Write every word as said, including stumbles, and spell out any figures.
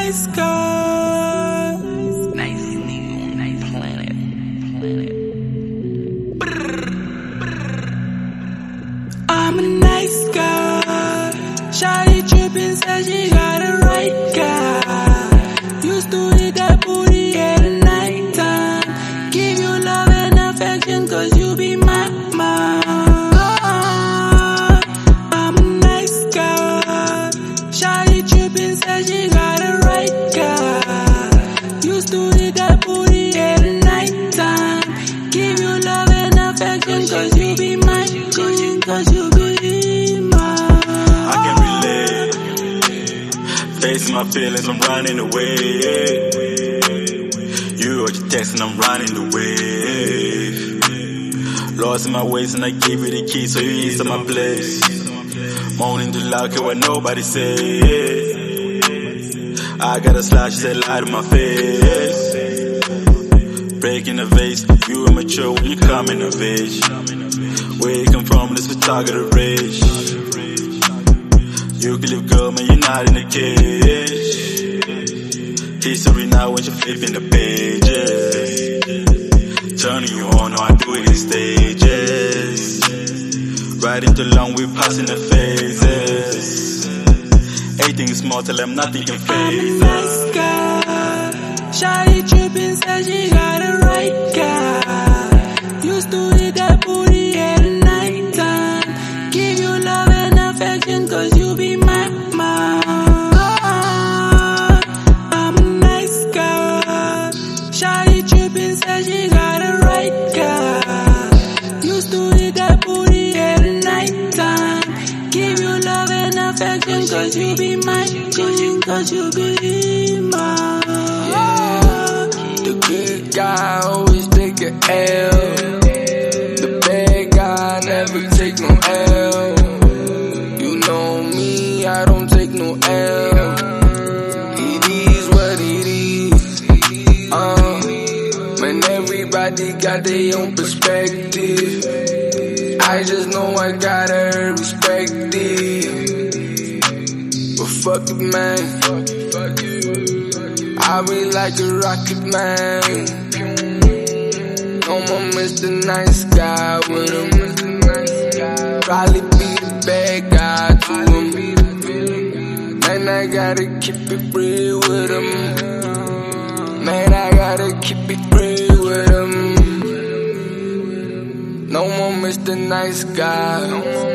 nice guy. Nice nigga, nice planet, planet. I'm a nice guy. Shawty trippin', said she got a right guy. Used to hit that booty at the night time. Give you love and affection, cause you be my, my. I'm a nice guy. Shawty trippin', said she got a right guy. Used to hit that booty at the night time. Give you love and affection, cause you be my, cause you, cause you be mine. I can relate. Facing my feelings, I'm running away. You wrote your text and I'm running away. Lost in my ways and I gave you the key so you ease to my place. Moaning too loud, care what nobody say. I got a slash, said lie to my face. Breaking the vase, you immature when you come in of age. Where you come from, this for target of rage. You can live girl, man, you're not in a cage. History now when you're flipping the pages. Turning you on, I do it in stages. Riding too long, we passing the phases. Everything is small, tell them nothing can phase I'm a nice guy. Shawty trippin', said she got a right guy. Used to hit that booty at the night time. Give you love and affection, cause you be my, my. I'm a nice guy. Shawty trippin', said she got a right guy. Used to hit that booty at the night time. Give you love and affection, cause you be my, cause you, cause you be mine. The good guy always take a L. The bad guy never take no L. You know me, I don't take no L. It is what it is. Uh, man, everybody got their own perspective. I just know I gotta respect it. But fuck it, man. I be like a rocket, man. No more Mister Nice Guy with him. Probably be the bad guy to him. Man, I gotta keep it real with him. Man, I gotta keep it real with him. No more Mister Nice Guy.